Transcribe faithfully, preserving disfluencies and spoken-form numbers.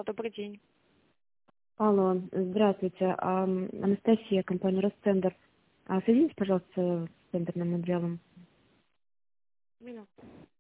Алло, добрый день. Алло, здравствуйте. А, Анастасия, компания Росцентр. А, Соедините, пожалуйста, с центрным отделом. Минуту.